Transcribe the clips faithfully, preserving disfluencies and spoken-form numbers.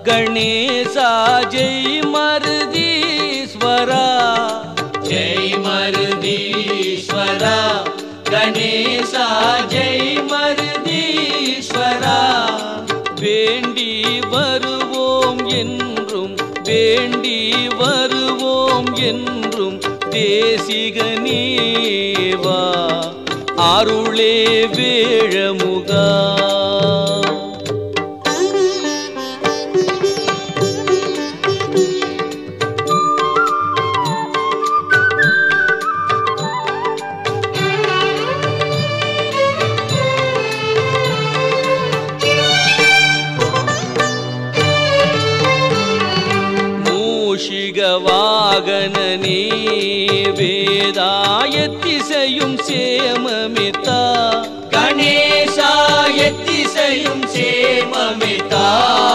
கணேசா ஜெய் மருதீஸ்வரா ஜெய் மருதீஸ்வரா கணேசா ஜெய் மருதீஸ்வரா வேண்டி வருவோம் என்றும் வேண்டி வருவோம் என்றும் தேசிகனேவா அருளே வேழமுகா வாகனனே வேதாயத்திசையும் சேமமிதா கணேசாயத்திசையும் சேமமிதா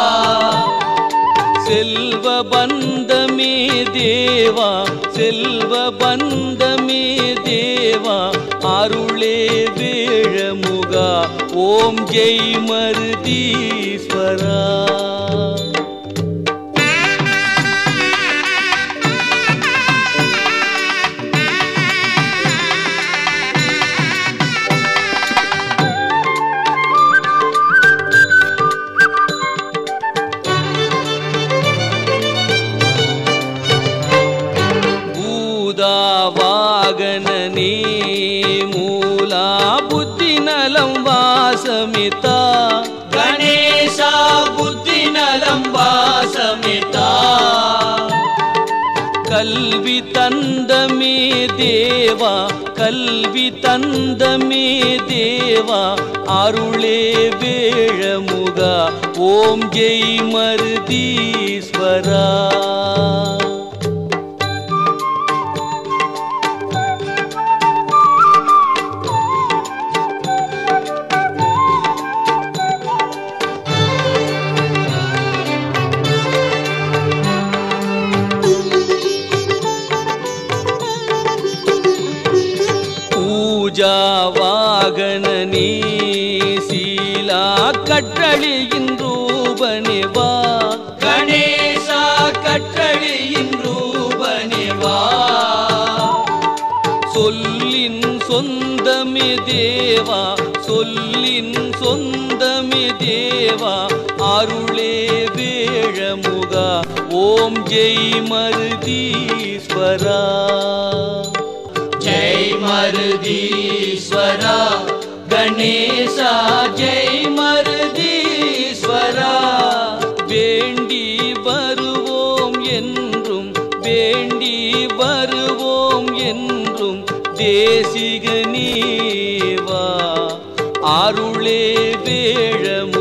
செல்வ பந்தமே தேவா செல்வ பந்தமே தேவா அருளே வேழமுகா ஓம் ஜெய் மருதீஸ்வரா வாகனனே மூலா புத்தி நலம் வாசமிதா கணேசா புத்தி நலம் வாசமிதா கல்வி தந்தமே தேவா கல்வி தந்தமே தேவா அருளே வேழமுகா ஓம் ஜெய் மருதீஸ்வரா பூஜா வாகனனே சீலா கற்றளியின் ரூபனேவா கணேசா கற்றளியின் ரூபனேவா சொல்லின் சொந்தமே தேவா சொல்லின் சொந்தமே தேவா அருளே வேழமுகா ஓம் ஜெய் மருதீஸ்வரா ஜெய் மருதீஸ்வரா கணேசா ஜெய் மருதீஸ்வரா வேண்டி வருவோம் என்றும் வேண்டி வருவோம் என்றும் தேசிகனேவா அருளே வேழமுகா